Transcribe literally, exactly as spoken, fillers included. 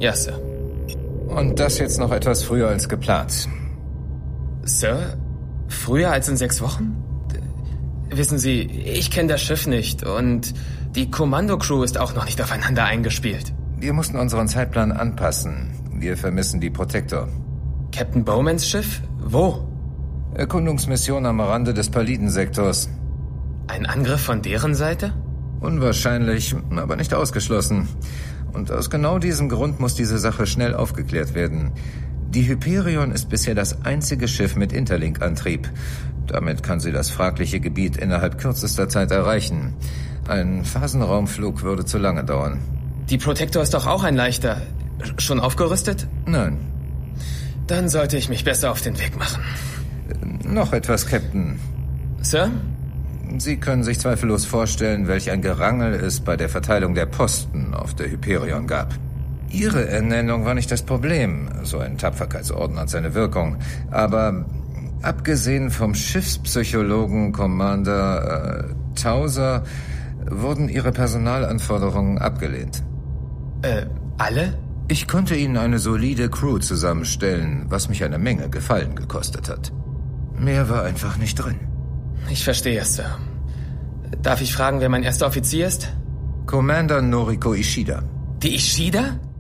Ja, Sir. Und das jetzt noch etwas früher als geplant. Sir? Früher als in sechs Wochen? Wissen Sie, ich kenne das Schiff nicht und die Kommandocrew ist auch noch nicht aufeinander eingespielt. Wir mussten unseren Zeitplan anpassen. Wir vermissen die Protector. Captain Bowmans Schiff? Wo? Erkundungsmission am Rande des Palliden-Sektors. Ein Angriff von deren Seite? Unwahrscheinlich, aber nicht ausgeschlossen. Und aus genau diesem Grund muss diese Sache schnell aufgeklärt werden. Die Hyperion ist bisher das einzige Schiff mit Interlink-Antrieb. Damit kann sie das fragliche Gebiet innerhalb kürzester Zeit erreichen. Ein Phasenraumflug würde zu lange dauern. Die Protector ist doch auch ein leichter. Schon aufgerüstet? Nein. Dann sollte ich mich besser auf den Weg machen. Noch etwas, Captain. Sir? Sie können sich zweifellos vorstellen, welch ein Gerangel es bei der Verteilung der Posten auf der Hyperion gab. Ihre Ernennung war nicht das Problem. So ein Tapferkeitsorden hat seine Wirkung. Aber abgesehen vom Schiffspsychologen Commander äh, Tauser wurden Ihre Personalanforderungen abgelehnt. Äh, alle? Ich konnte Ihnen eine solide Crew zusammenstellen, was mich eine Menge Gefallen gekostet hat. Mehr war einfach nicht drin. Ich verstehe es, Sir. Darf ich fragen, wer mein erster Offizier ist? Commander Noriko Ishida. Die Ishida?